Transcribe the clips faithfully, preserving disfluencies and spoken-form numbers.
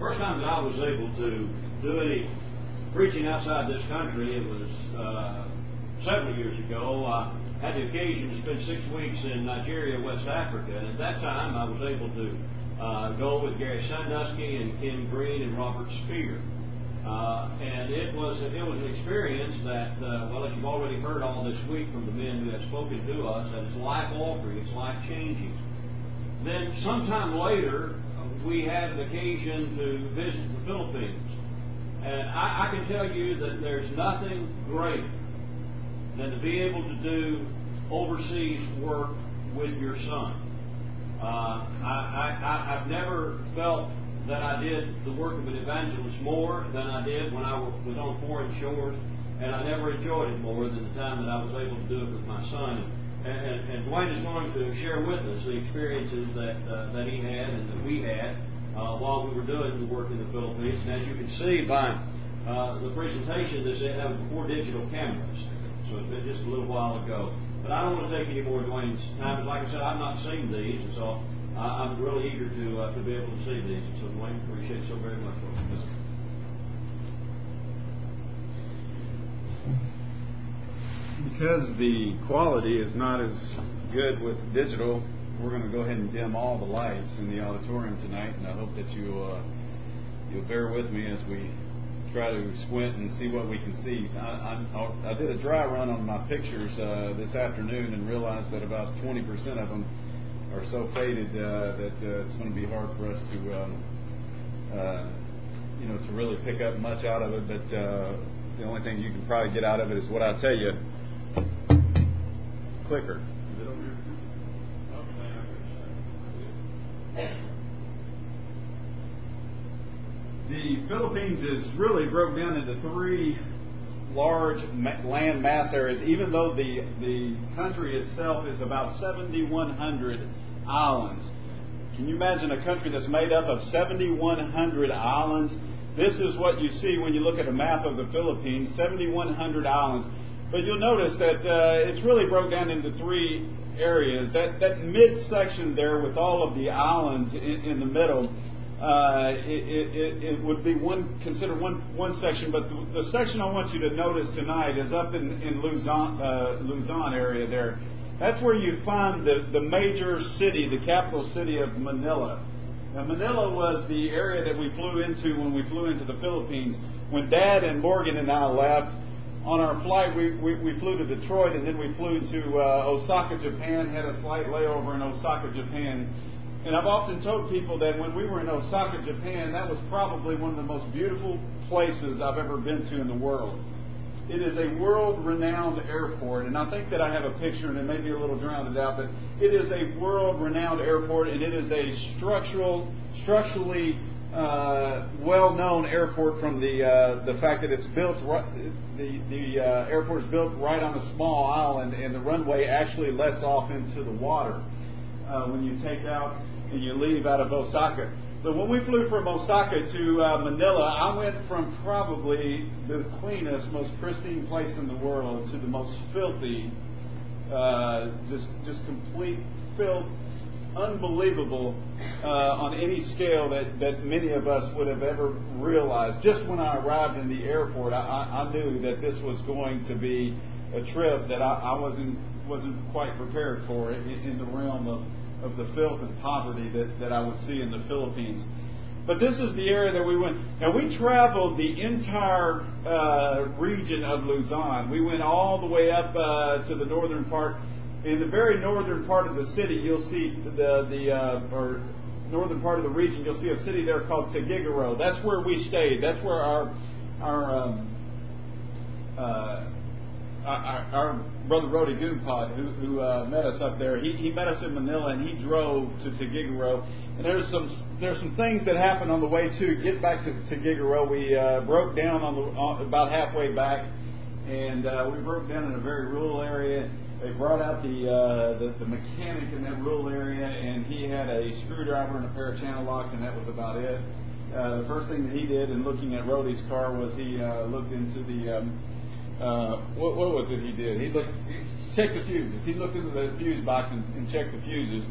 first time that I was able to do any preaching outside this country, it was uh, several years ago. I had the occasion to spend six weeks in Nigeria, West Africa, and at that time I was able to uh, go with Gary Sandusky and Ken Green and Robert Spear. Uh, and it was it was an experience that, uh, well, as you've already heard all this week from the men who have spoken to us, that it's life altering, it's life changing. Then sometime later, we had an occasion to visit the Philippines. And I, I can tell you that there's nothing greater than to be able to do overseas work with your son. Uh, I, I, I've never felt that I did the work of an evangelist more than I did when I was on foreign shores, and I never enjoyed it more than the time that I was able to do it with my son. And, and, and Dwayne is going to share with us the experiences that uh, that he had and that we had uh, while we were doing the work in the Philippines. And as you can see by uh, the presentation, this that was before digital cameras. So it's been just a little while ago. But I don't want to take any more of Dwayne's time. Like I said, I've not seen these, and so uh, I'm really eager to uh, to be able to see these. And so Dwayne, appreciate it so very much for this. Because the quality is not as good with digital, we're going to go ahead and dim all the lights in the auditorium tonight, and I hope that you uh, you'll bear with me as we try to squint and see what we can see. I, I, I did a dry run on my pictures uh, this afternoon and realized that about twenty percent of them are so faded uh, that uh, it's going to be hard for us to, um, uh, you know, to really pick up much out of it. But uh, the only thing you can probably get out of it is what I tell you. Clicker. Is it over here? The Philippines is really broke down into three large land mass areas, even though the, the country itself is about seventy-one hundred islands. Can you imagine a country that's made up of seventy-one hundred islands? This is what you see when you look at a map of the Philippines, seventy-one hundred islands. But you'll notice that uh, it's really broke down into three areas. That, that midsection there with all of the islands in, in the middle, Uh, it, it, it would be one considered one one section, but the, the section I want you to notice tonight is up in, in Luzon, uh, Luzon area there. That's where you find the, the major city, the capital city of Manila. Now, Manila was the area that we flew into when we flew into the Philippines. When Dad and Morgan and I left, on our flight, we, we, we flew to Detroit, and then we flew to uh, Osaka, Japan, had a slight layover in Osaka, Japan. And I've often told people that when we were in Osaka, Japan, that was probably one of the most beautiful places I've ever been to in the world. It is a world-renowned airport, and I think that I have a picture, and it may be a little drowned out, but it is a world-renowned airport, and it is a structural, structurally uh, well-known airport from the uh, the fact that it's built. Right, the the uh, airport is built right on a small island, and the runway actually lets off into the water uh, when you take out and you leave out of Osaka. But when we flew from Osaka to uh, Manila, I went from probably the cleanest, most pristine place in the world to the most filthy, uh, just just complete filth, unbelievable uh, on any scale that, that many of us would have ever realized. Just when I arrived in the airport, I, I knew that this was going to be a trip that I, I wasn't wasn't quite prepared for in, in the realm of of the filth and poverty that, that I would see in the Philippines. But this is the area that we went. Now, we traveled the entire uh, region of Luzon. We went all the way up uh, to the northern part. In the very northern part of the city, you'll see the, the uh, or northern part of the region, you'll see a city there called Tuguegarao. That's where we stayed. That's where our, our, um, uh, our, our brother Rody Goompod, who, who uh, met us up there, he, he met us in Manila, and he drove to Tuguegarao. And there's some there's some things that happened on the way to get back to Tuguegarao. We uh, broke down on the on, about halfway back, and uh, we broke down in a very rural area. They brought out the, uh, the the mechanic in that rural area, and he had a screwdriver and a pair of channel locks, and that was about it. Uh, the first thing that he did in looking at Rody's car was he uh, looked into the um, Uh, what, what was it he did? He looked, he checked the fuses. He looked into the fuse box and, and checked the fuses.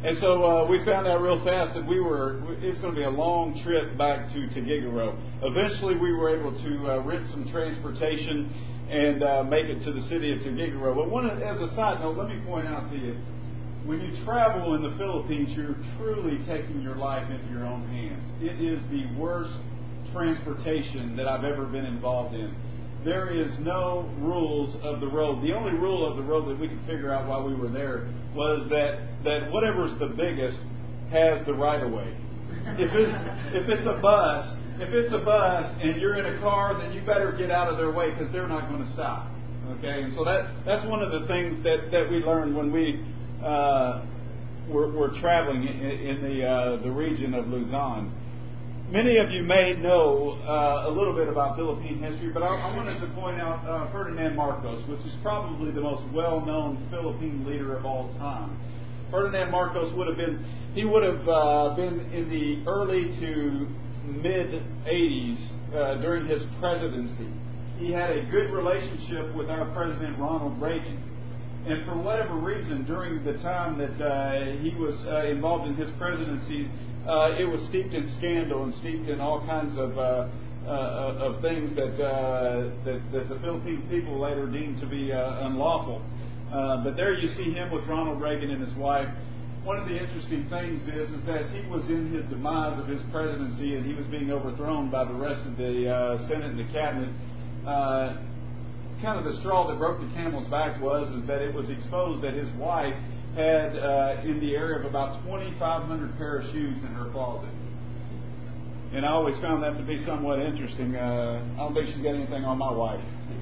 And so uh, we found out real fast that we were, it's going to be a long trip back to Tagigaro. Eventually we were able to uh, rent some transportation and uh, make it to the city of Tagigaro. But one, as a side note, let me point out to you, when you travel in the Philippines, you're truly taking your life into your own hands. It is the worst transportation that I've ever been involved in. There is no rules of the road. The only rule of the road that we could figure out while we were there was that, that whatever's the biggest has the right of way. If it's, if it's a bus, if it's a bus and you're in a car, then you better get out of their way because they're not going to stop. Okay, and so that that's one of the things that, that we learned when we uh, were, were traveling in, in the uh, the region of Luzon. Many of you may know uh, a little bit about Philippine history, but I, I wanted to point out uh, Ferdinand Marcos, which is probably the most well-known Philippine leader of all time. Ferdinand Marcos would have been, he would have uh, been in the early to mid eighties uh, during his presidency. He had a good relationship with our President Ronald Reagan. And for whatever reason, during the time that uh, he was uh, involved in his presidency, Uh, it was steeped in scandal and steeped in all kinds of uh, uh, of things that, uh, that that the Philippine people later deemed to be uh, unlawful. Uh, but there you see him with Ronald Reagan and his wife. One of the interesting things is, is that he was in his demise of his presidency and he was being overthrown by the rest of the uh, Senate and the cabinet. Uh, kind of the straw that broke the camel's back was is that it was exposed that his wife had uh, in the area of about twenty-five hundred pair of shoes in her closet. And I always found that to be somewhat interesting. Uh, I don't think she's got anything on my wife.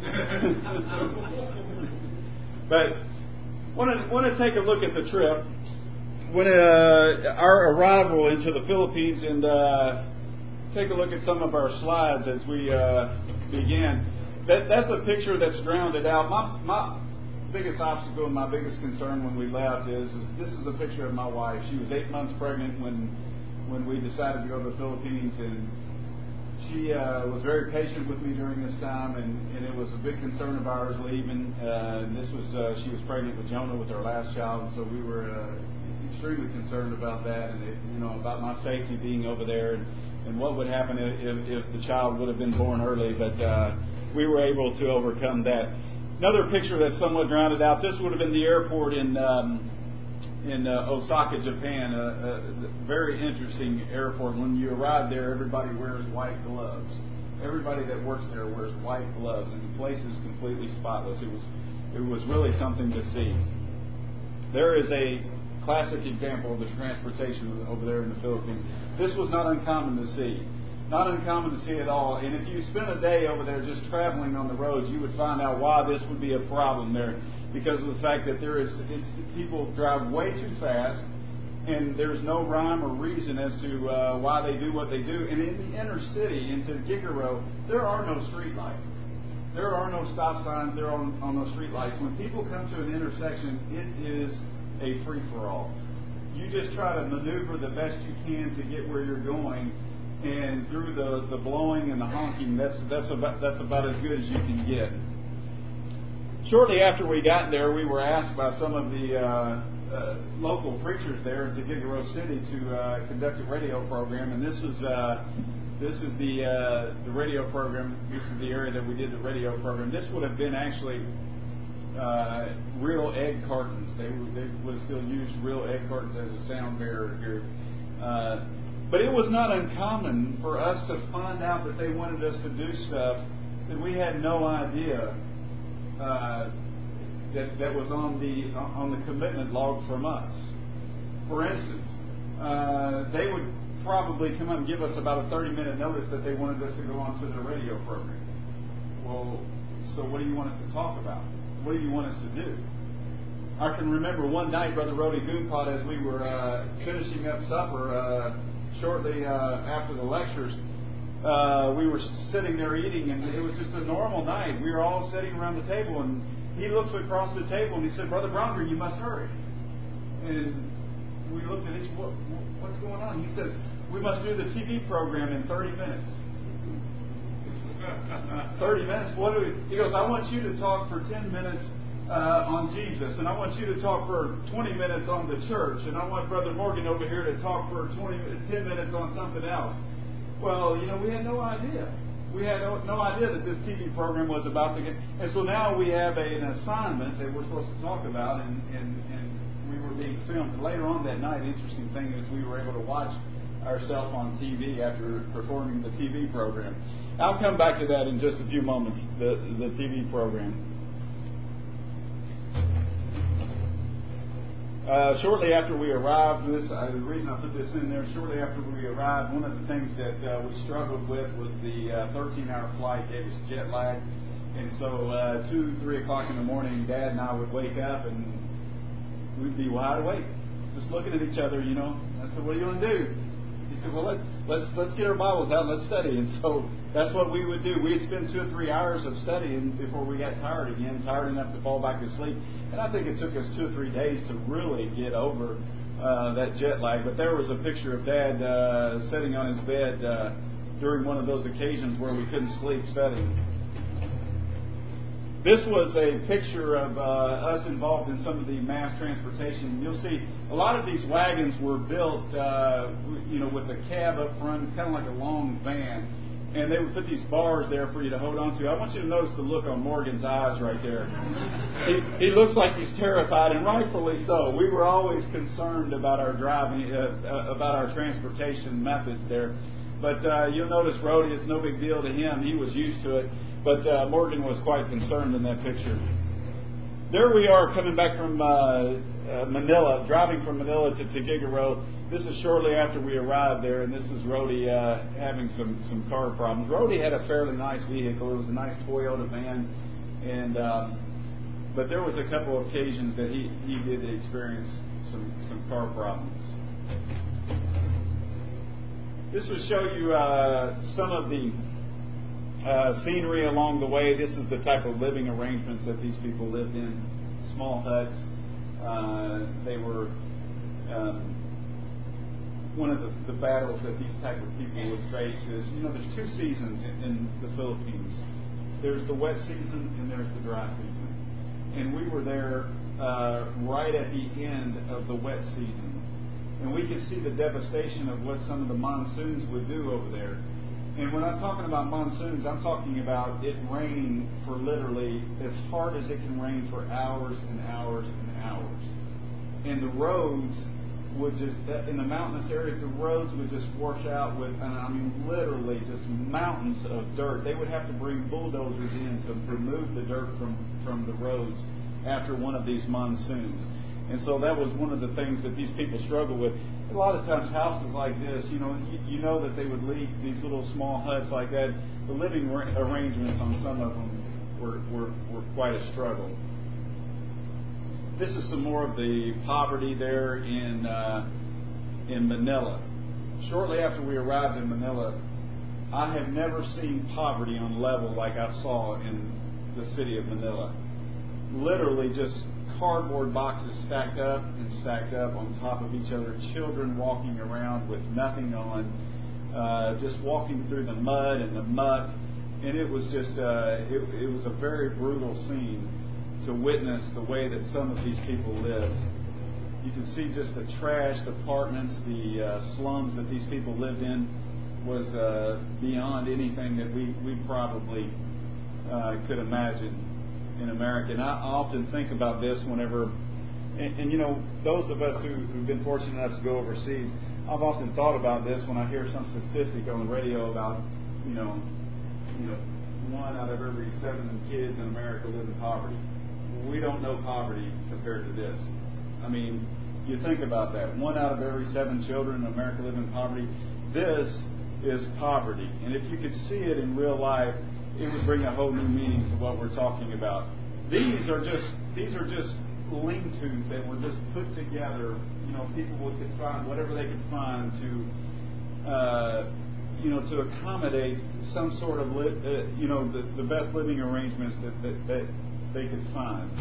But want to want to take a look at the trip. When uh, our arrival into the Philippines and uh, take a look at some of our slides as we uh, began. That, that's a picture that's drowned out. My, my biggest obstacle and my biggest concern when we left is, is this is a picture of my wife. She was eight months pregnant when when we decided to go to the Philippines, and she uh, was very patient with me during this time, and, and it was a big concern of ours leaving. Uh, and this was uh, she was pregnant with Jonah, with our last child, and so we were uh, extremely concerned about that, and it, you know about my safety being over there, and, and what would happen if, if the child would have been born early. But uh, we were able to overcome that. Another picture that's somewhat drowned out. This would have been the airport in um, in uh, Osaka, Japan. A, a very interesting airport. When you arrive there, everybody wears white gloves. Everybody that works there wears white gloves, and the place is completely spotless. It was it was really something to see. There is a classic example of the transportation over there in the Philippines. This was not uncommon to see. Not uncommon to see at all. And if you spent a day over there just traveling on the roads, you would find out why this would be a problem there. Because of the fact that there is it's, people drive way too fast, and there's no rhyme or reason as to uh, why they do what they do. And in the inner city, into Tagigaro, there are no street lights. There are no stop signs. There are on no street lights. When people come to an intersection, it is a free-for-all. You just try to maneuver the best you can to get where you're going. And through the, the blowing and the honking, that's that's about that's about as good as you can get. Shortly after we got there, we were asked by some of the uh, uh, local preachers there in Tagigaro City to uh, conduct a radio program, and this was uh, this is the uh, the radio program. This is the area that we did the radio program. This would have been actually uh, real egg cartons. They would they would still use real egg cartons as a sound barrier here. Uh, But it was not uncommon for us to find out that they wanted us to do stuff that we had no idea uh, that that was on the on the commitment log from us. For instance, uh, they would probably come up and give us about a thirty minute notice that they wanted us to go on to their radio program. Well, so what do you want us to talk about? What do you want us to do? I can remember one night, Brother Rody Goonpot, as we were uh, finishing up supper. Uh, Shortly uh, after the lectures, uh, we were sitting there eating, and it was just a normal night. We were all sitting around the table, and he looks across the table and he said, "Brother Bronner, you must hurry." And we looked at each, what, what's going on? He says, "We must do the T V program in thirty minutes. thirty minutes? What do we? He goes, "I want you to talk for ten minutes uh, on Jesus, and I want you to talk for twenty minutes on the church, and I want Brother Morgan over here to talk for twenty, ten minutes on something else. Well, you know, we had no idea. We had no, no idea that this T V program was about to get... And so now we have a, an assignment that we're supposed to talk about, and, and, and we were being filmed. And later on that night, the interesting thing is we were able to watch ourselves on T V after performing the T V program. I'll come back to that in just a few moments, the, the T V program. Uh, shortly after we arrived, this uh, the reason I put this in there, shortly after we arrived, one of the things that uh, we struggled with was the uh, thirteen-hour flight gave us jet lag. And so uh, two, three o'clock in the morning, Dad and I would wake up and we'd be wide awake, just looking at each other, you know. I said, what are you going to do? He said, well, let, let's let's get our Bibles out and let's study. And so that's what we would do. We'd spend two or three hours of studying before we got tired again, tired enough to fall back to sleep. And I think it took us two or three days to really get over uh, that jet lag. But there was a picture of Dad uh, sitting on his bed uh, during one of those occasions where we couldn't sleep studying. This was a picture of uh, us involved in some of the mass transportation. You'll see a lot of these wagons were built, uh, you know, with a cab up front. It's kind of like a long van. And they would put these bars there for you to hold on to. I want you to notice the look on Morgan's eyes right there. He, he looks like he's terrified, and rightfully so. We were always concerned about our driving, uh, uh, about our transportation methods there. But uh, you'll notice Rhodey, it's no big deal to him. He was used to it. But uh, Morgan was quite concerned in that picture. There we are coming back from uh, uh, Manila, driving from Manila to Tuguegarao. This is shortly after we arrived there, and this is Rhodey uh, having some, some car problems. Rhodey had a fairly nice vehicle. It was a nice Toyota van, and um, but there was a couple of occasions that he, he did experience some, some car problems. This will show you uh, some of the uh, scenery along the way. This is the type of living arrangements that these people lived in. Small huts. Uh, they were... Um, one of the, the battles that these type of people would face is, you know, there's two seasons in, in the Philippines. There's the wet season and there's the dry season. And we were there uh, right at the end of the wet season. And we could see the devastation of what some of the monsoons would do over there. And when I'm talking about monsoons, I'm talking about it raining for literally as hard as it can rain for hours and hours and hours. And the roads would just, in the mountainous areas, the roads would just wash out with, and I mean literally just mountains of dirt. They would have to bring bulldozers in to remove the dirt from, from the roads after one of these monsoons. And so that was one of the things that these people struggle with. A lot of times houses like this, you know, you, you know that they would leave these little small huts like that. The living arrangements on some of them were, were, were quite a struggle. This is some more of the poverty there in uh, in Manila. Shortly after we arrived in Manila, I have never seen poverty on a level like I saw in the city of Manila. Literally just cardboard boxes stacked up and stacked up on top of each other. Children walking around with nothing on, uh, just walking through the mud and the muck. And it was just, uh, it, it was a very brutal scene to witness the way that some of these people lived. You can see just the trashed apartments, the uh, slums that these people lived in was uh, beyond anything that we, we probably uh, could imagine in America. And I often think about this whenever, and, and you know, those of us who, who've been fortunate enough to go overseas, I've often thought about this when I hear some statistic on the radio about, you know, you know, one out of every seven kids in America live in poverty. We don't know poverty compared to this. I mean, you think about that. One out of every seven children in America live in poverty. This is poverty. And if you could see it in real life, it would bring a whole new meaning to what we're talking about. These are just these are just lean-tos that were just put together. You know, people could find whatever they could find to, uh, you know, to accommodate some sort of, li- uh, you know, the, the best living arrangements that, that, that they could find.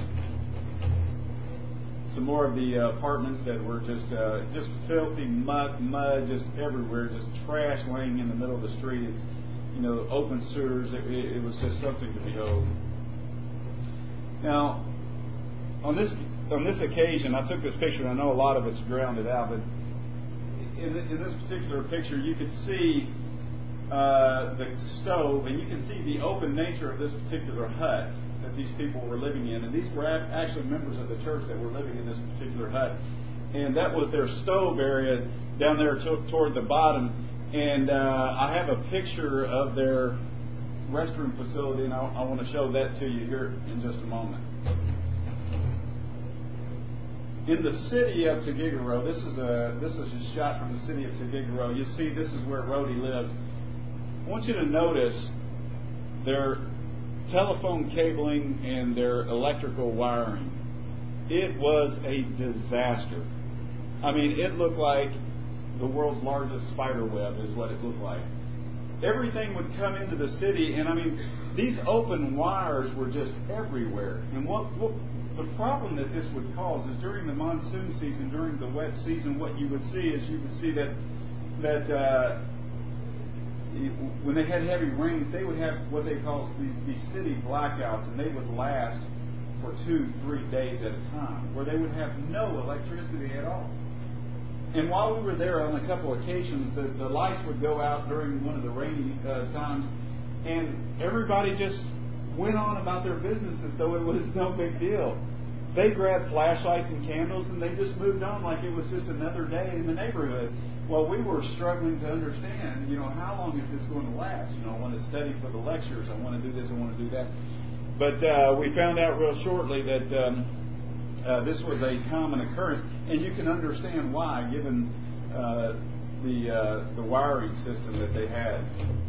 Some more of the uh, apartments that were just uh, just filthy muck, mud, just everywhere, just trash laying in the middle of the street. You know, open sewers. It, it was just something to behold. Now, on this on this occasion, I took this picture, and I know a lot of it's grounded out, but in, in this particular picture, you could see uh, the stove, and you can see the open nature of this particular hut that these people were living in. And these were actually members of the church that were living in this particular hut. And that was their stove area down there to, toward the bottom. And uh, I have a picture of their restroom facility, and I, I want to show that to you here in just a moment. In the city of Tuguegarao, this is a this is a shot from the city of Tuguegarao. You see, this is where Rhodey lived. I want you to notice their telephone cabling and their electrical wiring. It was a disaster. I mean, it looked like the world's largest spider web is what it looked like. Everything would come into the city, and I mean, these open wires were just everywhere. And what, what the problem that this would cause is during the monsoon season, during the wet season, what you would see is you would see that that uh, when they had heavy rains, they would have what they call the, the city blackouts, and they would last for two, three days at a time, where they would have no electricity at all. And while we were there on a couple of occasions, the, the lights would go out during one of the rainy uh, times, and everybody just went on about their business as though it was no big deal. They grabbed flashlights and candles, and they just moved on like it was just another day in the neighborhood. Well, we were struggling to understand, you know, how long is this going to last? You know, I want to study for the lectures. I want to do this. I want to do that. But uh, we found out real shortly that um, uh, this was a common occurrence, and you can understand why, given uh, the uh, the wiring system that they had.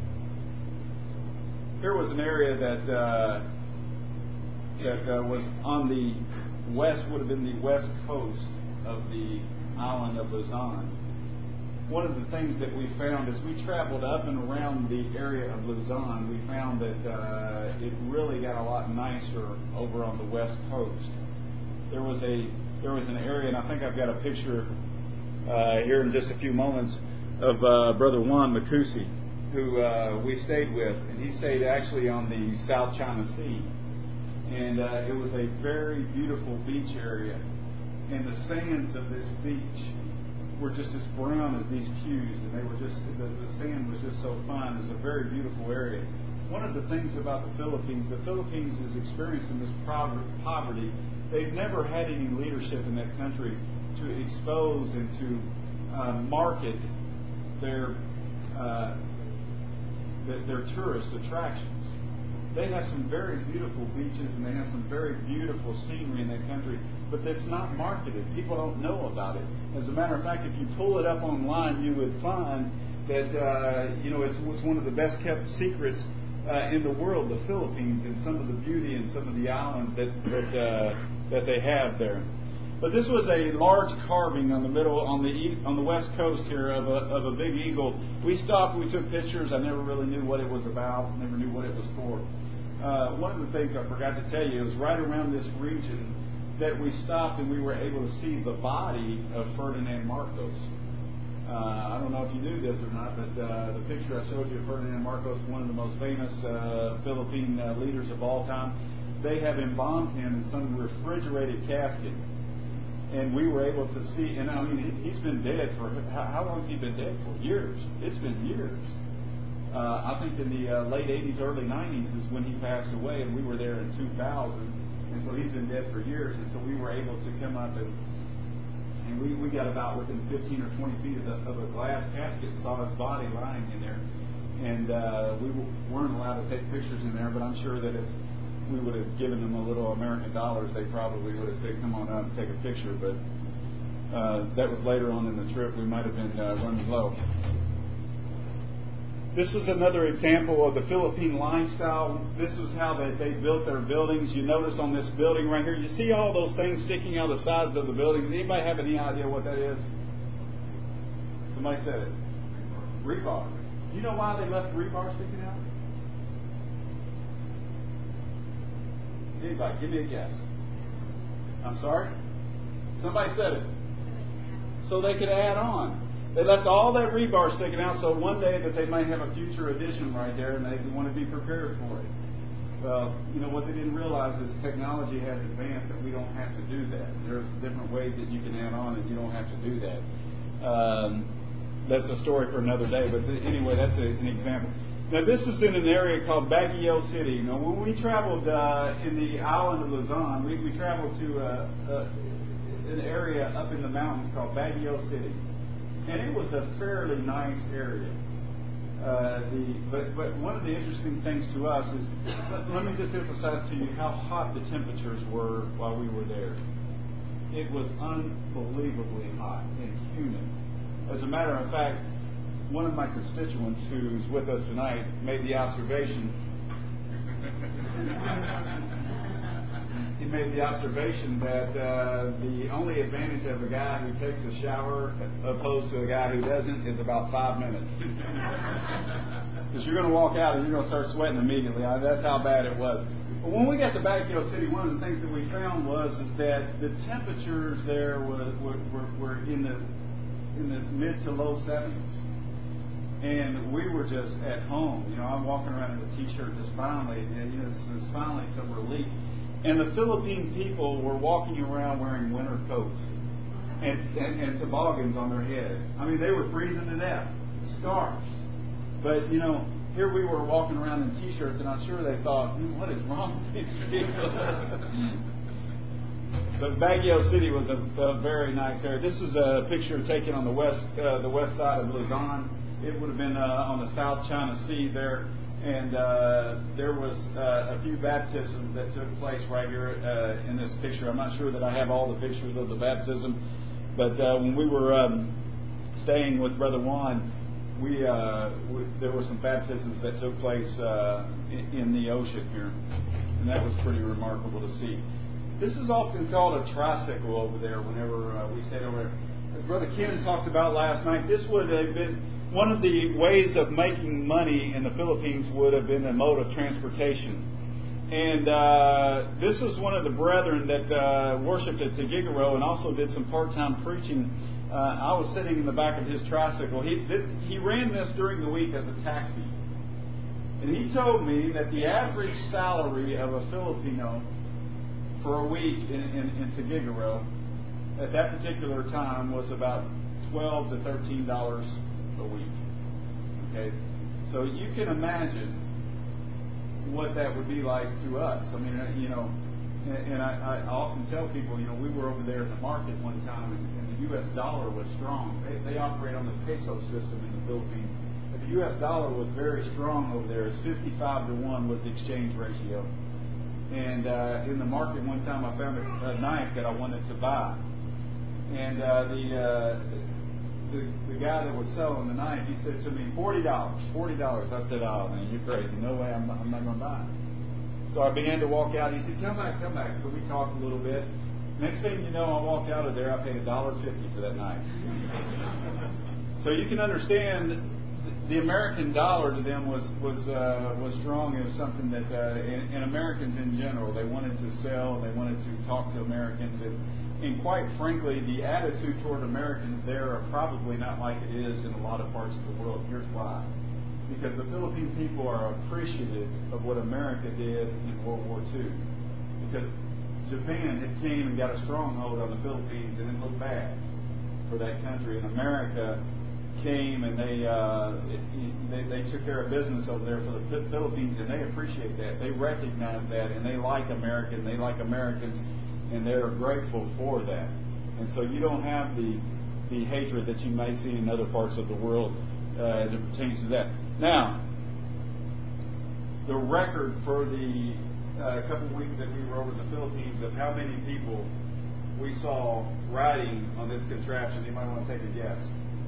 Here was an area that uh, that uh, was on the west, would have been the west coast of the island of Luzon. One of the things that we found as we traveled up and around the area of Luzon, we found that uh, it really got a lot nicer over on the west coast. There was a there was an area, and I think I've got a picture uh, here in just a few moments of uh, Brother Juan Makusi, who uh, we stayed with, and he stayed actually on the South China Sea, and uh, it was a very beautiful beach area, and the sands of this beach were just as brown as these pews, and they were just the, the sand was just so fine. It was a very beautiful area. One of the things about the Philippines, the Philippines is experiencing this poverty. They've never had any leadership in that country to expose and to uh, market their uh, their tourist attractions. They have some very beautiful beaches, and they have some very beautiful scenery in that country, but that's not marketed. People don't know about it. As a matter of fact, if you pull it up online, you would find that uh, you know it's, it's one of the best kept secrets uh, in the world, the Philippines, and some of the beauty and some of the islands that that uh, that they have there. But this was a large carving on the middle, on the east, on the west coast here of a, of a big eagle. We stopped, we took pictures. I never really knew what it was about, never knew what it was for. Uh, one of the things I forgot to tell you is right around this region that we stopped and we were able to see the body of Ferdinand Marcos. Uh, I don't know if you knew this or not, but uh, the picture I showed you of Ferdinand Marcos, one of the most famous uh, Philippine uh, leaders of all time, they have embalmed him in some refrigerated casket. And we were able to see, and I mean, he's been dead for, how, how long has he been dead for? Years. It's been years. Uh, I think in the uh, late eighties, early nineties is when he passed away, and we were there in two thousand. And so he's been dead for years. And so we were able to come up and and we, we got about within fifteen or twenty feet of, the, of a glass casket and saw his body lying in there. And uh, we weren't allowed to take pictures in there, but I'm sure that if we would have given them a little American dollars, they probably would have said, come on up and take a picture. But uh, that was later on in the trip. We might have been uh, running low. This is another example of the Philippine lifestyle. This is how they, they built their buildings. You notice on this building right here, you see all those things sticking out the sides of the building. Does anybody have any idea what that is? Somebody said it. Rebar. Do you know why they left rebar sticking out? Anybody, give me a guess. I'm sorry? Somebody said it. So they could add on. They left all that rebar sticking out so one day that they might have a future addition right there and they want to be prepared for it. Well, you know, what they didn't realize is technology has advanced that we don't have to do that. There's different ways that you can add on and you don't have to do that. Um, that's a story for another day, but th- anyway, that's a, an example. Now, this is in an area called Baguio City. Now, when we traveled uh, in the island of Luzon, we, we traveled to uh, uh, an area up in the mountains called Baguio City. And it was a fairly nice area. Uh, the, but, but one of the interesting things to us is, let, let me just emphasize to you how hot the temperatures were while we were there. It was unbelievably hot and humid. As a matter of fact, one of my constituents who's with us tonight made the observation. He made the observation that uh, the only advantage of a guy who takes a shower opposed to a guy who doesn't is about five minutes. Because you're going to walk out and you're going to start sweating immediately. I mean, that's how bad it was. But when we got to Baguio City, one of the things that we found was is that the temperatures there were, were, were in the in the mid to low seventies. And we were just at home. You know, I'm walking around in a t-shirt just finally, and, you know, this was finally some relief. And the Philippine people were walking around wearing winter coats and, and, and toboggans on their head. I mean, they were freezing to death. Scarves. But, you know, here we were walking around in t-shirts, and I'm sure they thought, hmm, what is wrong with these people? But Baguio City was a, a very nice area. This is a picture taken on the west uh, the west side of Luzon. It would have been uh, on the South China Sea there. And uh, there was uh, a few baptisms that took place right here uh, in this picture. I'm not sure that I have all the pictures of the baptism. But uh, when we were um, staying with Brother Juan, we, uh, we there were some baptisms that took place uh, in, in the ocean here. And that was pretty remarkable to see. This is often called a tricycle over there whenever uh, we stayed over there. As Brother Ken talked about last night, this would have been one of the ways of making money in the Philippines would have been a mode of transportation. And uh, this is one of the brethren that uh, worshipped at Tagigaro and also did some part-time preaching. Uh, I was sitting in the back of his tricycle. He, th- he ran this during the week as a taxi. And he told me that the average salary of a Filipino for a week in, in, in Tagigaro at that particular time was about twelve to thirteen dollars a week. Okay, so you can imagine what that would be like to us. I mean, you know, and, and I, I often tell people, you know, we were over there in the market one time, and, and the U S dollar was strong. They, they operate on the peso system in the Philippines. But the U S dollar was very strong over there. It's fifty-five to one was the exchange ratio. And uh, in the market one time, I found a, a knife that I wanted to buy, and uh, the, uh, the the guy that was selling the knife, he said to me, forty dollars, forty dollars. I said, oh man, you're crazy. No way, I'm not, I'm not going to buy it. So I began to walk out. He said, come back, come back. So we talked a litlittle bit. Next thing you know, I walked out of there. I paid a dollar fifty for that knife. So you can understand. The American dollar to them was was uh, was strong. It was something that, uh, and, and Americans in general, they wanted to sell, they wanted to talk to Americans, and, and quite frankly, the attitude toward Americans there are probably not like it is in a lot of parts of the world. Here's why: because the Philippine people are appreciative of what America did in World War Two. Because Japan had came and got a stronghold on the Philippines, and it looked bad for that country, and America came and they, uh, it, they they took care of business over there for the Philippines, and they appreciate that. They recognize that, and they like America, and they like Americans, and they're grateful for that. And so you don't have the the hatred that you may see in other parts of the world uh, as it pertains to that. Now, the record for the uh, couple of weeks that we were over in the Philippines of how many people we saw riding on this contraption. You might want to take a guess.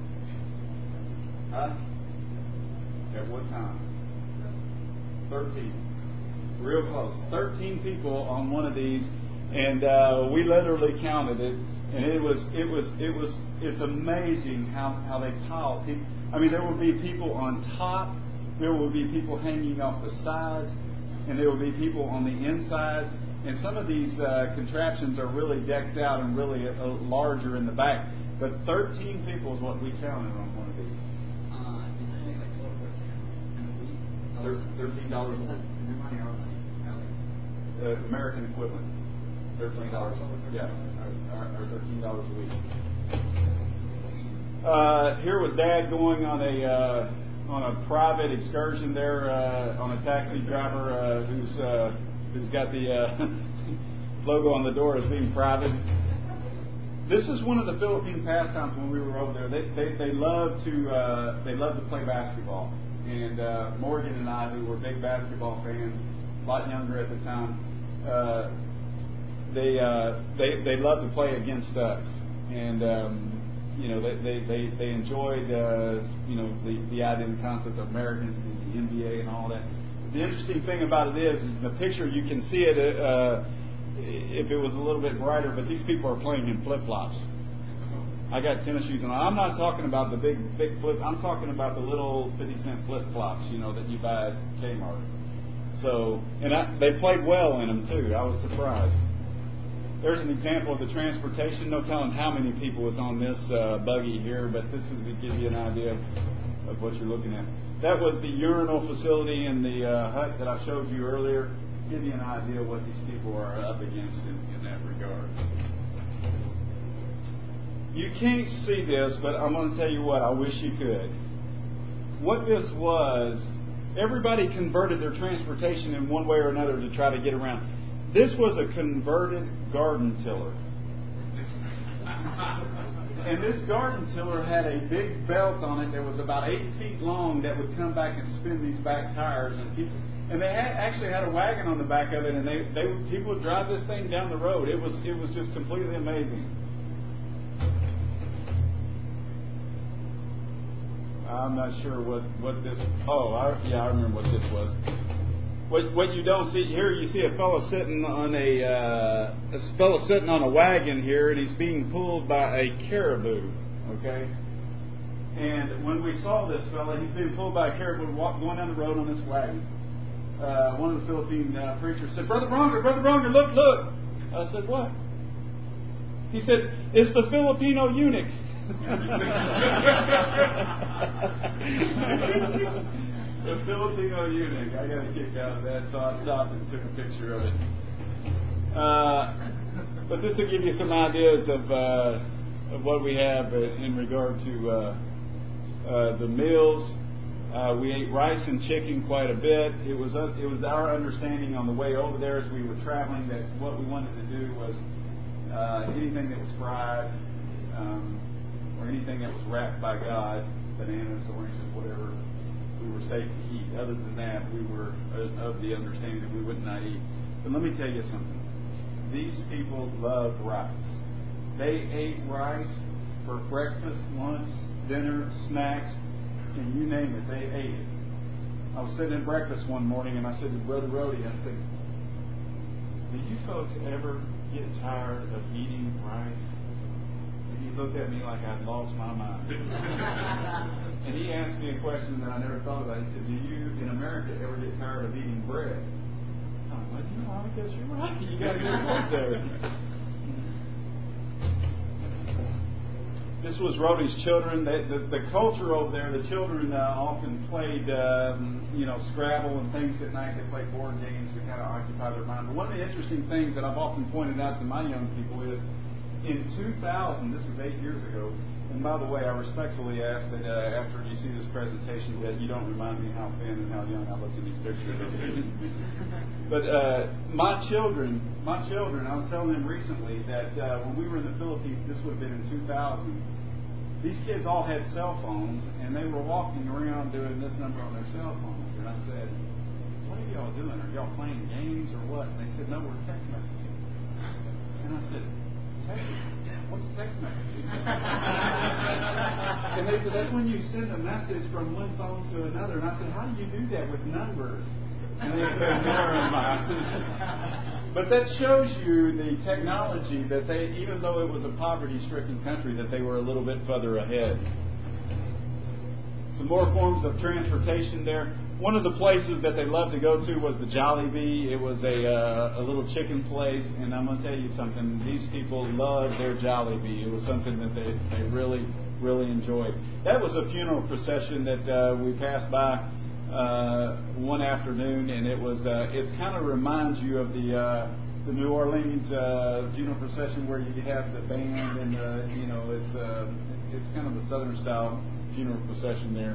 Huh? At what time? Thirteen. Real close. Thirteen people on one of these, and uh, we literally counted it, and it was it was it was it's amazing how, how they pile people. I mean, there will be people on top, there will be people hanging off the sides, and there will be people on the insides. And some of these uh, contraptions are really decked out and really uh, larger in the back. But thirteen people is what we counted on one of these. Thirteen dollars a week. uh, American equivalent. Thirteen dollars. Yeah, or, or thirteen dollars a week. Uh, here was Dad going on a uh, on a private excursion there uh, on a taxi driver uh, who's uh, who's got the uh, logo on the door as being private. This is one of the Philippine pastimes when we were over there. They they, they love to uh, they love to play basketball, and uh, Morgan and I, who were big basketball fans, a lot younger at the time, uh, they uh, they they love to play against us, and um, you know they they they, they enjoyed uh, you know the the idea and concept of Americans and the N B A and all that. The interesting thing about it is, is in the picture you can see it. Uh, if it was a little bit brighter, but these people are playing in flip-flops. I got tennis shoes on. I'm not talking about the big, big flip. I'm talking about the little fifty cent flip-flops, you know, that you buy at Kmart. So, and I, they played well in them too. I was surprised. There's an example of the transportation. No telling how many people was on this uh, buggy here, but this is to give you an idea of, of what you're looking at. That was the urinal facility in the uh, hut that I showed you earlier. Give you an idea of what these people are up against in, in that regard. You can't see this, but I'm going to tell you what, I wish you could. What this was, everybody converted their transportation in one way or another to try to get around. This was a converted garden tiller. And this garden tiller had a big belt on it that was about eight feet long that would come back and spin these back tires, and people. And they had, actually had a wagon on the back of it, and they, they people would drive this thing down the road. It was it was just completely amazing. I'm not sure what, what this. Oh, I, yeah, I remember what this was. What what you don't see here, you see a fellow sitting on a uh, a fellow sitting on a wagon here, and he's being pulled by a caribou. Okay. And when we saw this fellow, he's being pulled by a caribou walk, going down the road on this wagon. Uh, one of the Philippine uh, preachers said, "Brother Bronger, Brother Bronger, look, look." I said, "What?" He said, "It's the Filipino eunuch." The Filipino eunuch. I got a kick out of that, so I stopped and took a picture of it. Uh, but this will give you some ideas of, uh, of what we have in regard to uh, uh, the meals. Uh, we ate rice and chicken quite a bit. It was uh, it was our understanding on the way over there as we were traveling that what we wanted to do was uh, anything that was fried um, or anything that was wrapped by God, bananas, oranges, whatever, we were safe to eat. Other than that, we were of the understanding that we would not eat. But let me tell you something. These people loved rice. They ate rice for breakfast, lunch, dinner, snacks, and you name it, they ate it. I was sitting at breakfast one morning, and I said to Brother Rhodey, I said, "Do you folks ever get tired of eating rice?" And he looked at me like I'd lost my mind. And he asked me a question that I never thought about. He said, "Do you, in America, ever get tired of eating bread?" I went, "You know, I guess you're right. You got a good point there." This was Rhodey's children. They, the, the culture over there, the children uh, often played, um, you know, Scrabble and things at night. They played board games to kind of occupy their mind. But one of the interesting things that I've often pointed out to my young people is, in two thousand, this was eight years ago, and by the way, I respectfully ask that uh, after you see this presentation that you don't remind me how thin and how young I look in these pictures. But uh, my children, my children, I was telling them recently that uh, when we were in the Philippines, this would have been in two thousand, these kids all had cell phones, and they were walking around doing this number on their cell phones. And I said, "What are y'all doing? Are y'all playing games or what?" And they said, "No, we're text messaging." And I said, "Text? What's text messaging?" And they said, "That's when you send a message from one phone to another." And I said, "How do you do that with numbers?" And they said, "Never mind." But that shows you the technology that they, even though it was a poverty-stricken country, that they were a little bit further ahead. Some more forms of transportation there. One of the places that they loved to go to was the Jollibee. It was a, uh, a little chicken place, and I'm going to tell you something. These people loved their Jollibee. It was something that they, they really, really enjoyed. That was a funeral procession that uh, we passed by uh, one afternoon, and it was uh, it kind of reminds you of the uh, the New Orleans uh, funeral procession where you have the band and uh, you know it's uh, it's kind of a Southern style funeral procession there.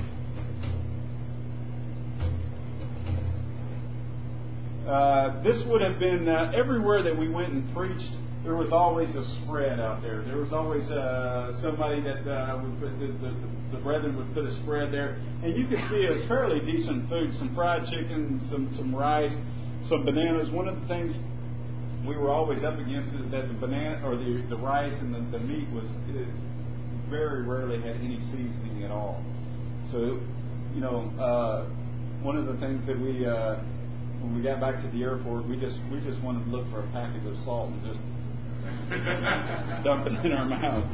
Uh, this would have been uh, everywhere that we went and preached. There was always a spread out there. There was always uh, somebody that uh, would put the, the, the brethren would put a spread there, and you could see it was fairly decent food: some fried chicken, some some rice, some bananas. One of the things we were always up against is that the banana or the the rice and the, the meat was it very rarely had any seasoning at all. So, you know, uh, one of the things that we uh, when we got back to the airport, we just we just wanted to look for a package of salt and just dump it in our mouth.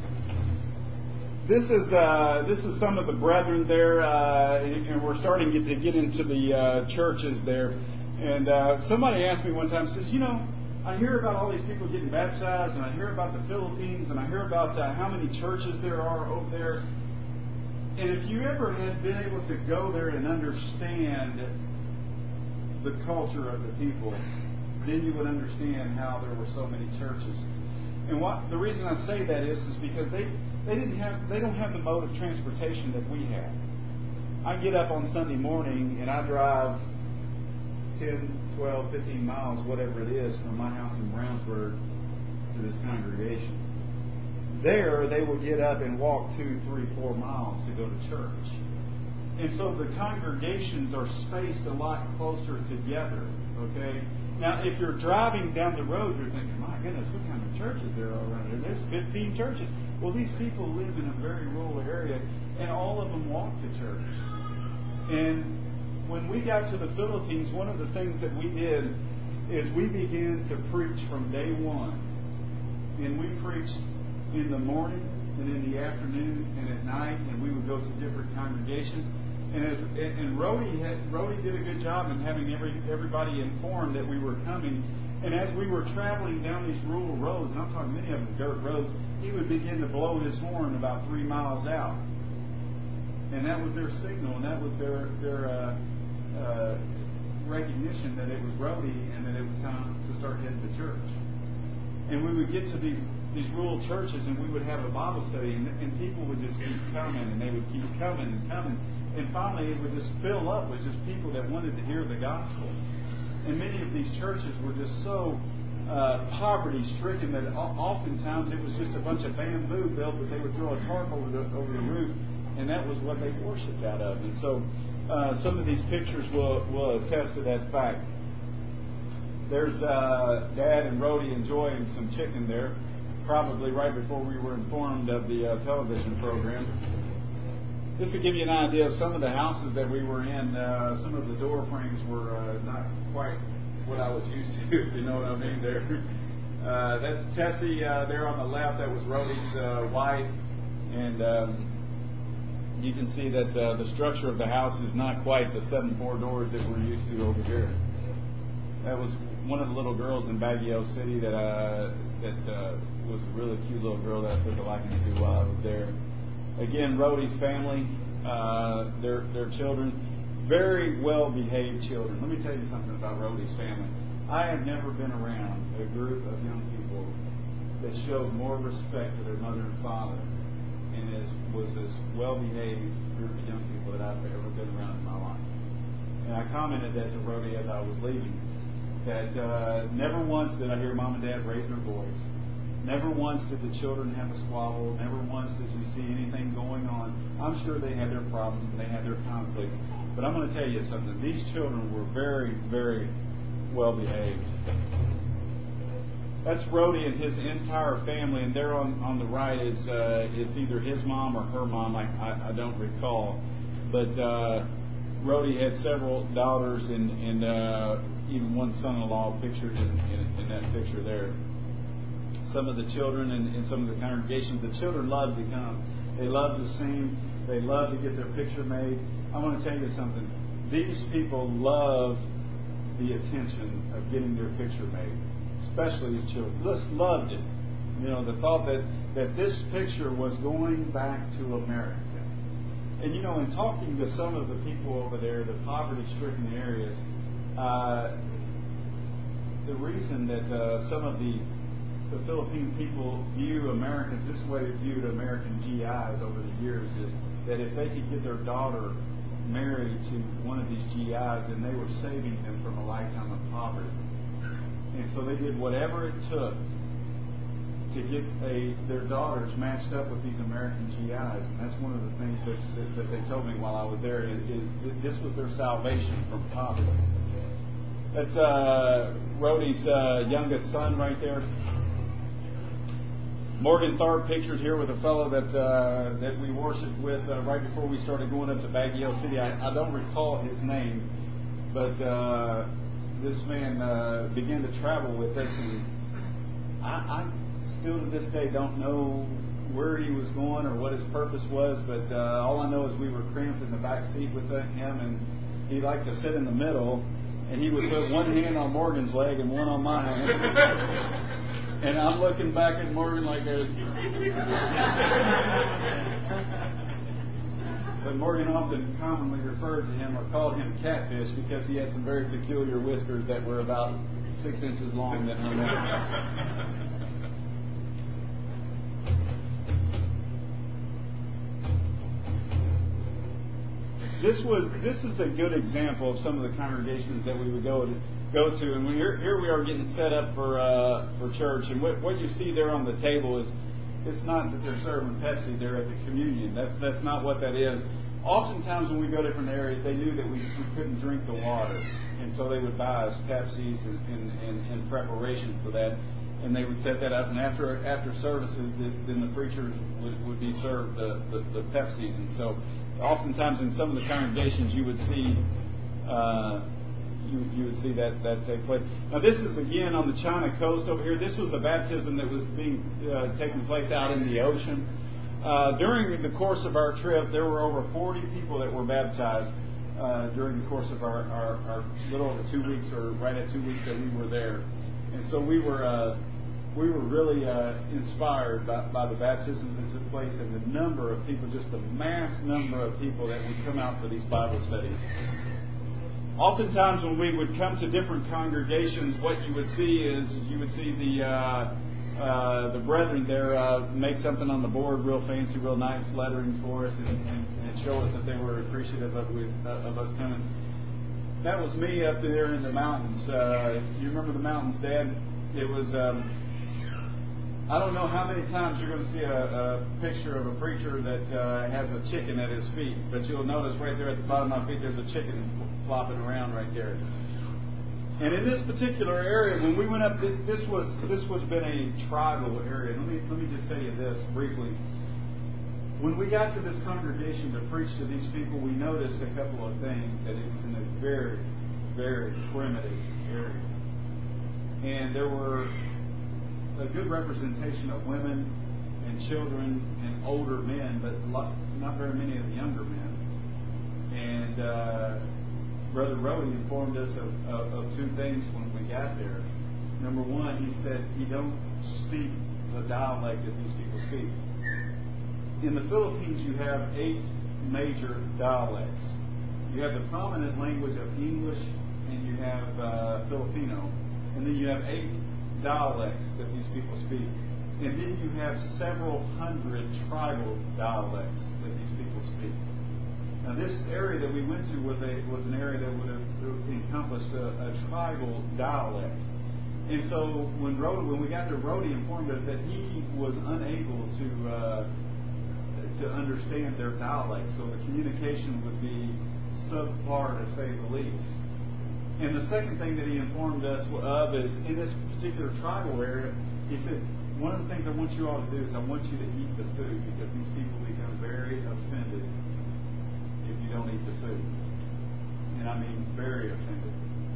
This is uh, this is some of the brethren there, uh, and, and we're starting to get, to get into the uh, churches there. And uh, somebody asked me one time, says, you know, I hear about all these people getting baptized, and I hear about the Philippines, and I hear about uh, how many churches there are over there. And if you ever had been able to go there and understand the culture of the people, then you would understand how there were so many churches. And what the reason I say that is, is because they, they didn't have they don't have the mode of transportation that we have. I get up on Sunday morning and I drive ten, twelve, fifteen miles, whatever it is, from my house in Brownsburg to this congregation. There, they will get up and walk two, three, four miles to go to church. And so the congregations are spaced a lot closer together. Okay? Now, if you're driving down the road, you're thinking, my goodness, what kind of churches there are around here? There's fifteen churches. Well, these people live in a very rural area, and all of them walk to church. And when we got to the Philippines, one of the things that we did is we began to preach from day one. And we preached in the morning and in the afternoon and at night, and we would go to different congregations. And as, and Rhodey had Rhodey did a good job in having every everybody informed that we were coming. And as we were traveling down these rural roads, and I'm talking many of them dirt roads, he would begin to blow his horn about three miles out, and that was their signal, and that was their their uh, uh, recognition that it was Rhodey and that it was time to start heading to church. And we would get to these these rural churches, and we would have a Bible study, and, and people would just keep coming, and they would keep coming and coming. And finally, it would just fill up with just people that wanted to hear the gospel. And many of these churches were just so uh, poverty-stricken that oftentimes it was just a bunch of bamboo built that they would throw a tarp over the, over the roof, and that was what they worshipped out of. And so uh, some of these pictures will, will attest to that fact. There's uh, Dad and Rhodey enjoying some chicken there, probably right before we were informed of the uh, television program. Just to give you an idea of some of the houses that we were in, uh, some of the door frames were uh, not quite what I was used to, if you know what I mean there. Uh, that's Tessie uh, there on the left. That was Rhodey's uh, wife. And um, you can see that uh, the structure of the house is not quite the seven four doors that we're used to over here. That was one of the little girls in Baguio City that, uh, that uh, was a really cute little girl that I took a liking to while I was there. Again, Rhodey's family, uh, their their children, very well-behaved children. Let me tell you something about Rhodey's family. I have never been around a group of young people that showed more respect for their mother and father and is, was as well-behaved group of young people that I've ever been around in my life. And I commented that to Rhodey as I was leaving, that uh, never once did I hear Mom and Dad raise their voice. Never once did the children have a squabble. Never once did you see anything going on. I'm sure they had their problems and they had their conflicts. But I'm going to tell you something. These children were very, very well behaved. That's Rhodey and his entire family. And there on, on the right is uh, it's either his mom or her mom. I, I, I don't recall. But uh, Rhodey had several daughters and, and uh, even one son-in-law pictured in, in, in that picture there. Some of the children and, and some of the congregations, the children loved to come. They loved to sing. They loved to get their picture made. I want to tell you something. These people love the attention of getting their picture made, especially the children. Just loved it. You know, the thought that, that this picture was going back to America. And you know, in talking to some of the people over there, the poverty-stricken areas, uh, the reason that uh, some of the the Philippine people view Americans this way, they viewed American G Is over the years, is that if they could get their daughter married to one of these G Is, then they were saving them from a lifetime of poverty. And so they did whatever it took to get a their daughters matched up with these American G Is. And that's one of the things that, that, that they told me while I was there, is, is that this was their salvation from poverty. That's uh, Rhodey's uh, youngest son right there. Morgan Tharp pictured here with a fellow that uh, that we worshiped with uh, right before we started going up to Baguio City. I, I don't recall his name, but uh, this man uh, began to travel with us, and I, I still to this day don't know where he was going or what his purpose was, but uh, all I know is we were cramped in the back seat with him, and he liked to sit in the middle, and he would put one hand on Morgan's leg and one on mine. And I'm looking back at Morgan like this. But Morgan often commonly referred to him or called him Catfish because he had some very peculiar whiskers that were about six inches long that hung out. This was this is a good example of some of the congregations that we would go to. Go to, and we, here, here we are getting set up for uh, for church, and what, what you see there on the table is it's not that they're serving Pepsi; they're at the communion. That's that's not what that is. Oftentimes, when we go to different areas, they knew that we, we couldn't drink the water, and so they would buy us Pepsis in, in, in, in preparation for that, and they would set that up. And after after services, the, then the preachers would, would be served the, the, the Pepsis, and so oftentimes in some of the congregations, you would see. Uh, You, you would see that, that take place. Now, this is again on the China coast over here. This was a baptism that was being uh, taking place out in the ocean. Uh, during the course of our trip, there were over forty people that were baptized uh, during the course of our, our, our little over two weeks, or right at two weeks that we were there. And so we were uh, we were really uh, inspired by, by the baptisms that took place and the number of people, just the mass number of people that would come out for these Bible studies. Oftentimes when we would come to different congregations, what you would see is you would see the uh, uh, the brethren there uh, make something on the board, real fancy, real nice lettering for us, and, and, and show us that they were appreciative of, with, uh, of us coming. That was me up there in the mountains. Uh, you remember the mountains, Dad? It was. Um, I don't know how many times you're going to see a, a picture of a preacher that uh, has a chicken at his feet, but you'll notice right there at the bottom of my feet, there's a chicken flopping around right there. And in this particular area, when we went up, this was this was been a tribal area. Let me let me just tell you this briefly. When we got to this congregation to preach to these people, we noticed a couple of things, that it was in a very, very primitive area. And there were a good representation of women and children and older men, but not very many of the younger men. And uh, Brother Rhodey informed us of, of, of two things when we got there. Number one, he said he don't speak the dialect that these people speak. In the Philippines, you have eight major dialects. You have the prominent language of English, and you have uh, Filipino, and then you have eight dialects that these people speak. And then you have several hundred tribal dialects that these people speak. Now, this area that we went to was a was an area that would have encompassed a, a tribal dialect. And so when Rhodey, when we got there, Rhodey informed us that he was unable to uh, to understand their dialect, so the communication would be subpar, to say the least. And the second thing that he informed us of is, in this particular tribal area, he said, one of the things I want you all to do is I want you to eat the food, because these people become very offended if you don't eat the food. And I mean very offended.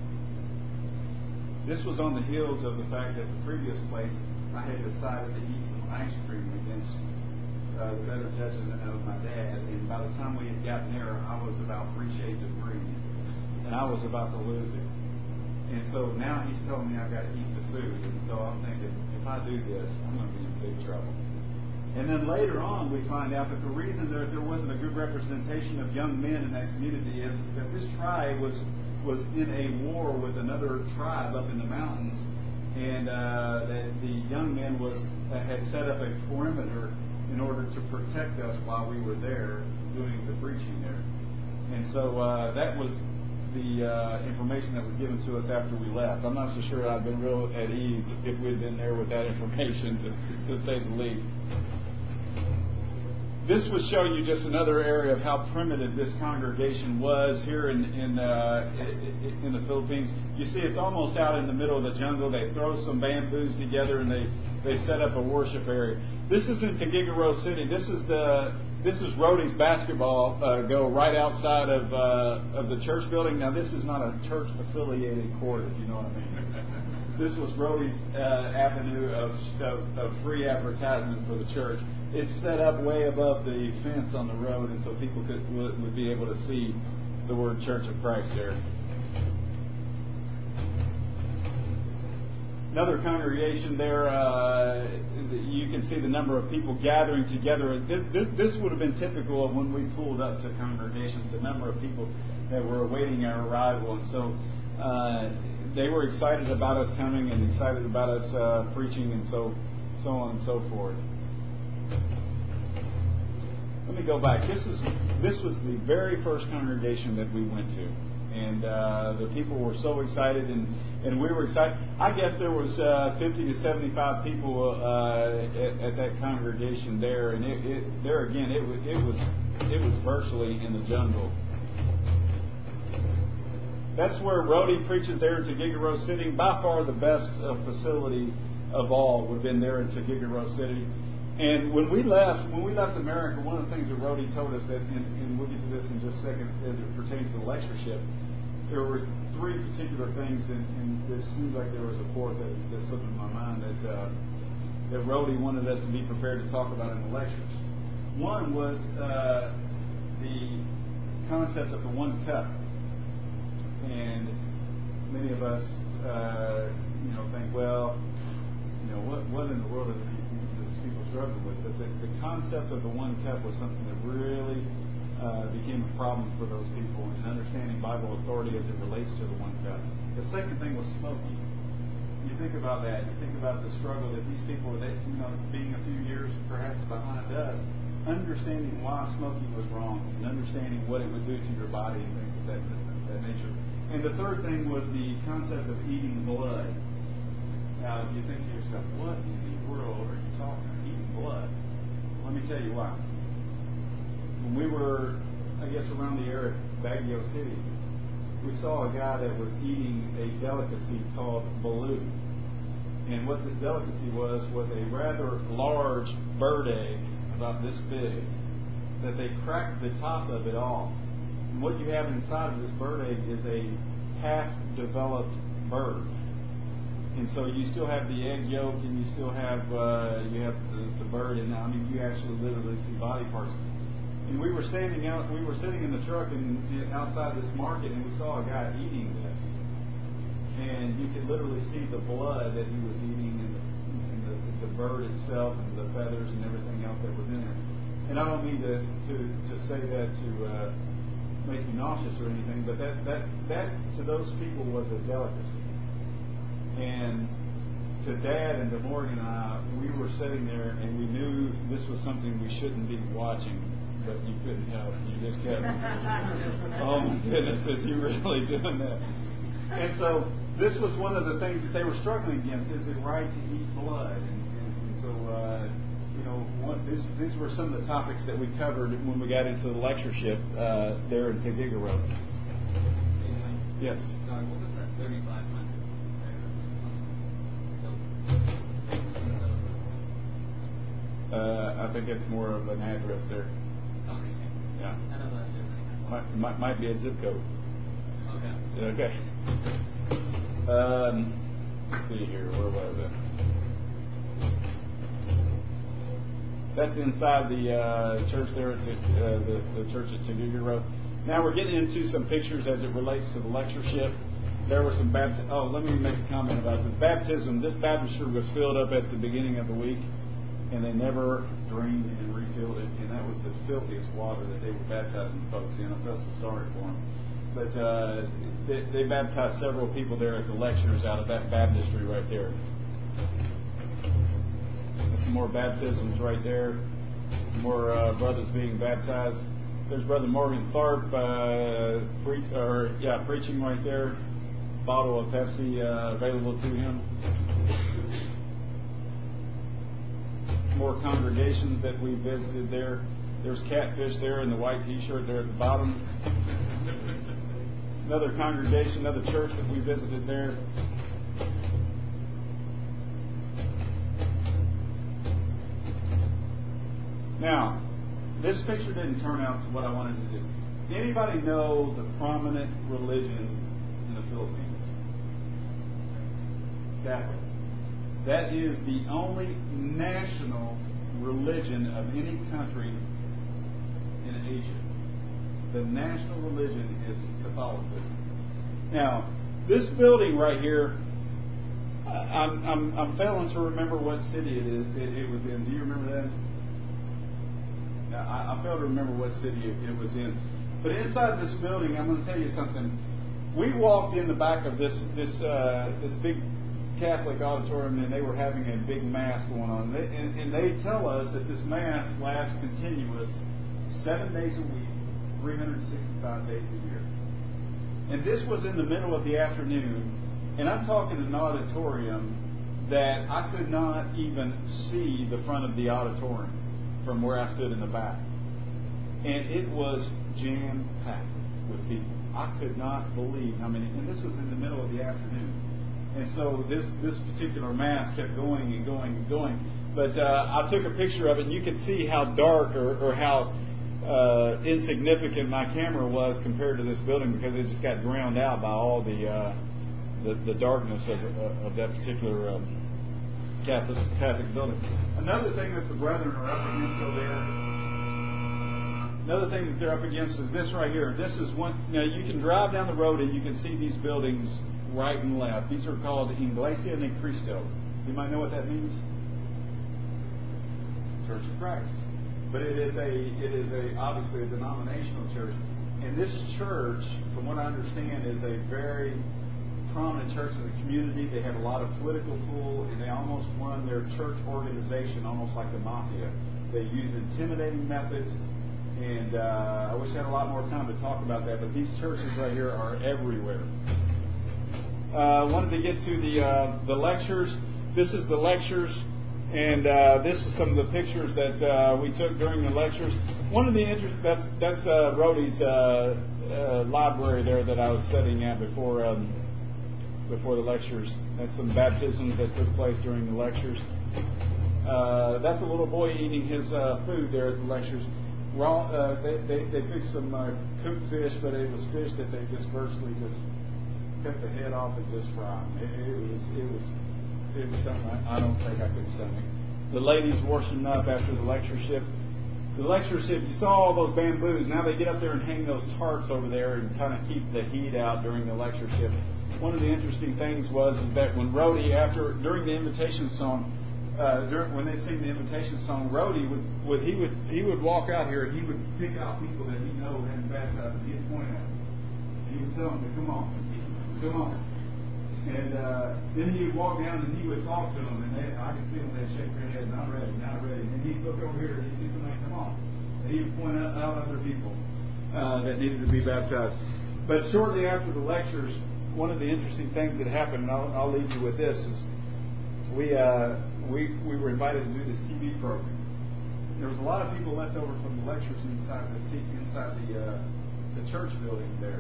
This was on the heels of the fact that the previous place I had decided to eat some ice cream against uh, the better judgment of my dad. And by the time we had gotten there, I was about three shades of green. And I was about to lose it. And so now he's telling me I've got to eat the food. And so I'm thinking, if I do this, I'm going to be in big trouble. And then later on, we find out that the reason there, there wasn't a good representation of young men in that community is that this tribe was was in a war with another tribe up in the mountains, and uh, that the young men was uh, had set up a perimeter in order to protect us while we were there doing the preaching there. And so uh, that was the uh, information that was given to us after we left. I'm not so sure I'd been real at ease if we'd been there with that information, to, to say the least. This would show you just another area of how primitive this congregation was here in in, uh, in the Philippines. You see, it's almost out in the middle of the jungle. They throw some bamboos together and they, they set up a worship area. This is in Tuguegarao City. This is the this is Rhodey's basketball uh, go right outside of uh, of the church building. Now, this is not a church affiliated court, if you know what I mean. This was Rhodey's uh, avenue of, of of free advertisement for the church. It's set up way above the fence on the road, and so people could would, would be able to see the word Church of Christ there. Another congregation there, uh, you can see the number of people gathering together. This, this, this would have been typical of when we pulled up to congregations, the number of people that were awaiting our arrival. And so uh, they were excited about us coming and excited about us uh, preaching and so so on and so forth. Let me go back. This is this was the very first congregation that we went to, and uh, the people were so excited, and, and we were excited. I guess there was uh, fifty to seventy-five people uh, at, at that congregation there, and it, it, there again, it was it was it was virtually in the jungle. That's where Rhodey preaches there in Tuguegarao City. By far the best uh, facility of all would have been there in Tuguegarao City. And when we left, when we left America, one of the things that Rhodey told us that, and, and we'll get to this in just a second as it pertains to the lectureship, there were three particular things, and, and it seems like there was a fourth that, that slipped in my mind that uh, that Rhodey wanted us to be prepared to talk about in the lectures. One was uh, the concept of the one cup, and many of us, uh, you know, think, well, you know, what what in the world are the people struggle with, but the, the concept of the one cup was something that really uh, became a problem for those people in understanding Bible authority as it relates to the one cup. The second thing was smoking. You think about that. You think about the struggle that these people, that, you know, being a few years perhaps behind us, understanding why smoking was wrong and understanding what it would do to your body and things of that, that nature. And the third thing was the concept of eating blood. Now, you think to yourself, what in the world are you talking about? Eating blood? Let me tell you why. When we were, I guess, around the area of Baguio City, we saw a guy that was eating a delicacy called balut. And what this delicacy was, was a rather large bird egg, about this big, that they cracked the top of it off. And what you have inside of this bird egg is a half-developed bird. And so you still have the egg yolk, and you still have uh, you have the, the bird, and I mean you actually literally see body parts. And we were standing out, we were sitting in the truck and outside this market, and we saw a guy eating this, and you could literally see the blood that he was eating, and the, and the, the bird itself, and the feathers, and everything else that was in it. And I don't mean to to, to say that to uh, make you nauseous or anything, but that that that to those people was a delicacy. And to Dad and to Morgan and I, we were sitting there and we knew this was something we shouldn't be watching, but you couldn't help. You just kept, oh my goodness, is he really doing that? And so this was one of the things that they were struggling against, is it right to eat blood? And, and, and so, uh, you know, what, this, these were some of the topics that we covered when we got into the lectureship uh, there in Tuguegarao. Yes? Sorry, what was that thirty-five hundred? Uh, I think it's more of an address there. Okay. Yeah. I know that. Might, might, might be a zip code. Okay. Okay. Um, let's see here. Where was it? That's inside the uh, church there, at the, uh, the, the church at Tuguegarao. Now we're getting into some pictures as it relates to the lectureship. There were some baptism. Oh, let me make a comment about the baptism. This baptistry was filled up at the beginning of the week. and they never drained and refilled it, and that was the filthiest water that they were baptizing folks in. I felt so sorry for them. But uh, they, they baptized several people there at the lectures out of that baptistry right there. Some more baptisms right there. Some more uh, brothers being baptized. There's Brother Morgan Tharp, uh, pre- or yeah, preaching right there. Bottle of Pepsi uh, available to him. More congregations that we visited there. There's Catfish there in the white T-shirt there at the bottom. Another congregation, another church that we visited there. Now, this picture didn't turn out to what I wanted to do. Anybody know the prominent religion in the Philippines? Catholic. That is the only national religion of any country in Asia. The national religion is Catholicism. Now, this building right here, I'm, I'm, I'm failing to remember what city it is. It, it was in. Do you remember that? I, I fail to remember what city it, it was in. But inside this building, I'm going to tell you something. We walked in the back of this this uh, this big Catholic auditorium, and they were having a big mass going on. They, and, and they tell us that this mass lasts continuous seven days a week, three hundred sixty-five days a year. And this was in the middle of the afternoon, and I'm talking an auditorium that I could not even see the front of the auditorium from where I stood in the back. And it was jam-packed with people. I could not believe how many, and this was in the middle of the afternoon. And so this, this particular mass kept going and going and going. But uh, I took a picture of it, and you could see how dark or, or how uh, insignificant my camera was compared to this building, because it just got drowned out by all the uh, the, the darkness of, uh, of that particular um, Catholic, Catholic building. Another thing that the brethren are up against over there, another thing that they're up against is this right here. This is one, now you can drive down the road and you can see these buildings right and left. These are called Iglesia de Cristo. You might know what that means? Church of Christ. But it is a, it is a, obviously a denominational church. And this church, from what I understand, is a very prominent church in the community. They have a lot of political pull, and they almost run their church organization almost like the mafia. They use intimidating methods, and uh, I wish I had a lot more time to talk about that, but these churches right here are everywhere. I uh, wanted to get to the uh, the lectures. This is the lectures, and uh, this is some of the pictures that uh, we took during the lectures. One of the interest that's that's uh, Rhodey's uh, uh, library there that I was studying at before. Um, before the lectures. That's some baptisms that took place during the lectures. Uh, that's a little boy eating his uh, food there at the lectures. Raw, uh, they, they, they fixed some uh, cooked fish, but it was fish that they just virtually just cut the head off and just fry them. It, it was it was it was something I, I don't think I could stomach. The ladies washing up after the lectureship. The lectureship, you saw all those bamboos. Now they get up there and hang those tarps over there and kind of keep the heat out during the lectureship. One of the interesting things was is that when Rhodey, after during the invitation song, uh, during, when they sing the invitation song, Rhodey would, would he would he would walk out here and he would pick out people that he know hadn't baptized, and he'd point at them. And he would tell them to come on, come on. And uh, then he would walk down and he would talk to them, and they, I could see them, they'd shake their head, not ready, not ready. And he'd look over here and he'd see somebody come on. And he would point out, out other people uh, that needed to be baptized. But shortly after the lectures, one of the interesting things that happened, and I'll, I'll leave you with this, is we uh, we we were invited to do this T V program. There was a lot of people left over from the lectures inside this t- inside the uh, the church building there,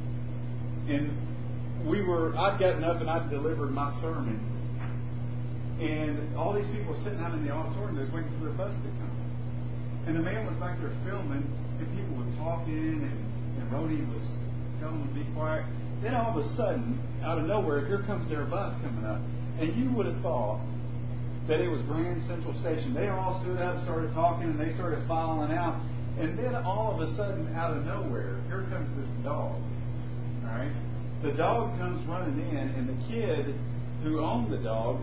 and we were. I'd gotten up and I'd delivered my sermon, and all these people were sitting out in the auditorium. They was waiting for their bus to come, and the man was back there filming, and people were talking, and, and Rhodey was telling them to be quiet. Then all of a sudden, out of nowhere, here comes their bus coming up. And you would have thought that it was Grand Central Station. They all stood up, started talking, and they started filing out. And then all of a sudden, out of nowhere, here comes this dog. All right? The dog comes running in, and the kid who owned the dog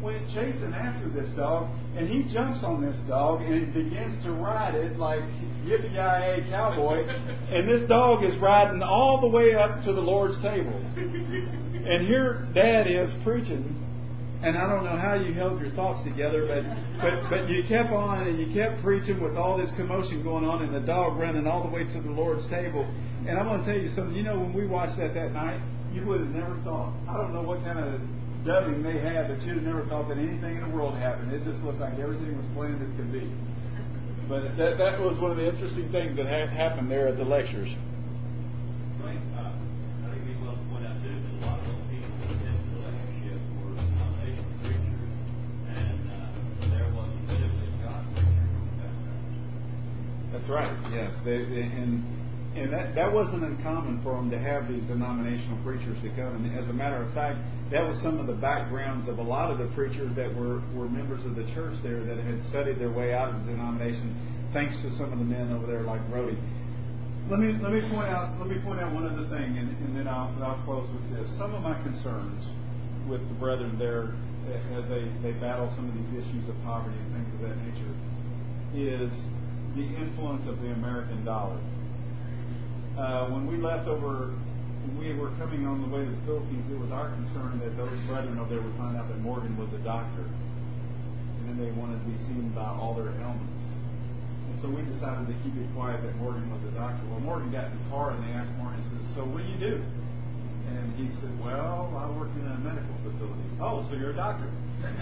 went chasing after this dog, and he jumps on this dog and begins to ride it like yippee-yi-yay cowboy, and this dog is riding all the way up to the Lord's table. And here Dad is preaching, and I don't know how you held your thoughts together, but, but, but you kept on and you kept preaching with all this commotion going on and the dog running all the way to the Lord's table. And I'm going to tell you something. You know, when we watched that that night, you would have never thought. I don't know what kind of dubbing they had, but you'd have never thought that anything in the world happened. It just looked like everything was planned as could be. But that that was one of the interesting things that ha- happened there at the lectures. Right. Uh, I think we will point out too that a lot of those people that attended the lectureship were denominational preachers, and uh, there wasn't typically a God preacher back there. That's right. Yes, they, they, and and that that wasn't uncommon for them to have these denominational preachers to come. And as a matter of fact, that was some of the backgrounds of a lot of the preachers that were, were members of the church there that had studied their way out of the denomination, thanks to some of the men over there like Brody. Let me let me point out let me point out one other thing, and, and then I'll I'll close with this. Some of my concerns with the brethren there as they, they battle some of these issues of poverty and things of that nature is the influence of the American dollar. Uh, when we left over, when we were coming on the way to the Philippines, it was our concern that those brethren over there would find out that Morgan was a doctor, and then they wanted to be seen by all their ailments. And so we decided to keep it quiet that Morgan was a doctor. Well, Morgan got in the car and they asked Morgan, he says, "So what do you do?" And he said, "Well, I work in a medical facility." "Oh, so you're a doctor?"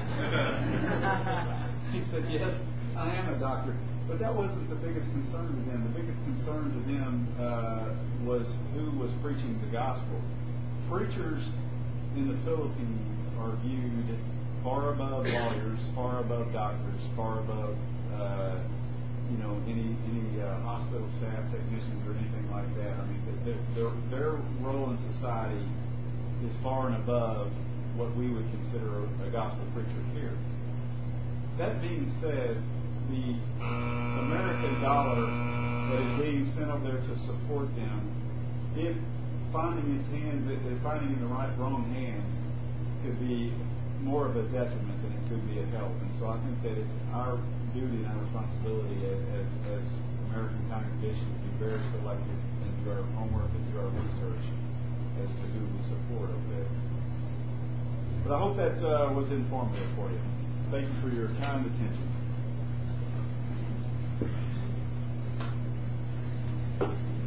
He said, "Yes, I am a doctor." But that wasn't the biggest concern to them. The biggest concern to them uh, was who was preaching the gospel. Preachers in the Philippines are viewed far above lawyers, far above doctors, far above uh, you know any any uh, hospital staff, technicians, or anything like that. I mean, their, their their role in society is far and above what we would consider a gospel preacher here. That being said, the American dollar that is being sent over there to support them, if finding its hands, if finding in the right wrong hands, could be more of a detriment than it could be a help. And so I think that it's our duty and our responsibility as, as, as American congregation to be very selective and do our homework and do our research as to who we support over there. But I hope that uh, was informative for you. Thank you for your kind attention.